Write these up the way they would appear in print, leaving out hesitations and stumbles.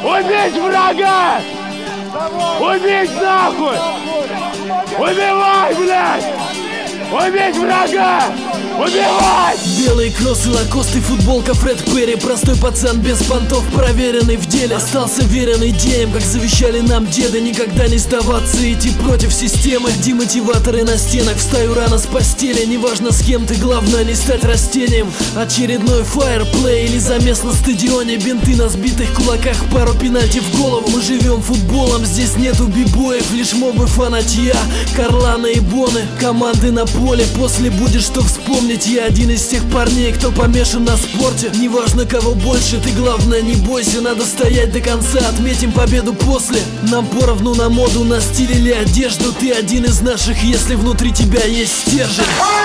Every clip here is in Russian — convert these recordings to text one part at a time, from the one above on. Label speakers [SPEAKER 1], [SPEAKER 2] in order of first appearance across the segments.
[SPEAKER 1] Убить врага! Убить нахуй! Убивай, блядь! Убить врага! Убивай!
[SPEAKER 2] Белые кроссы, лакосты, футболка Фред Перри. Простой пацан без понтов, проверенный в деле. Остался верен идеям, как завещали нам деды. Никогда не сдаваться, идти против системы. Демотиваторы на стенах, встаю рано с постели. Неважно с кем ты, главное не стать растением. Очередной фаерплей или замес на стадионе. Бинты на сбитых кулаках, пару пенальти в голову. Мы живем футболом, здесь нету бибоев, лишь мобы фанатья, Карланы и Боны. Команды на поле, после будет что вспомнить. Я один из тех парней, кто помешан на спорте. Неважно кого больше, ты главное не бойся. Надо стоять до конца, отметим победу после. Нам поровну на моду, на стиль или одежду. Ты один из наших, если внутри тебя есть стержень.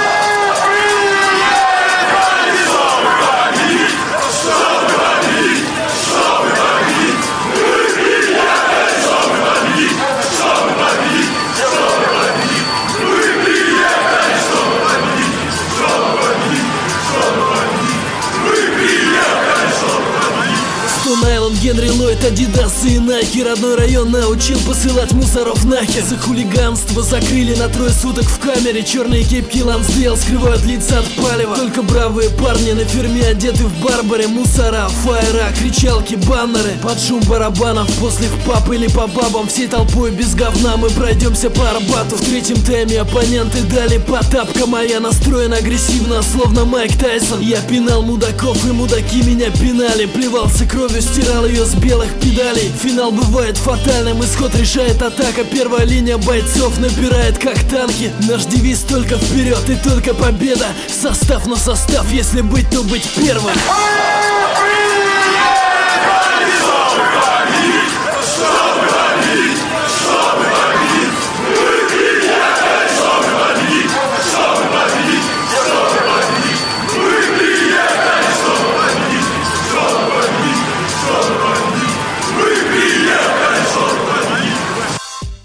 [SPEAKER 2] Найлон, Генри Ллойд, Адидас и Найки. Родной район научил посылать мусоров нахер. За хулиганство закрыли на 3 суток в камере. Черные кепки Лансдейл скрывают лица от палева. Только бравые парни на ферме одеты в барбаре. Мусора, фаера, кричалки, баннеры. Под шум барабанов, после в паб или по бабам. Всей толпой без говна мы пройдемся по Арбату. В третьем тайме оппоненты дали по тапкам, а я настроен агрессивно, словно Майк Тайсон. Я пинал мудаков, и мудаки меня пинали. Плевался кровью, стирал ее с белых педалей. Финал бывает фатальным, исход решает атака. Первая линия бойцов напирает как танки. Наш девиз только вперед и только победа. Состав на состав, если быть, то быть первым.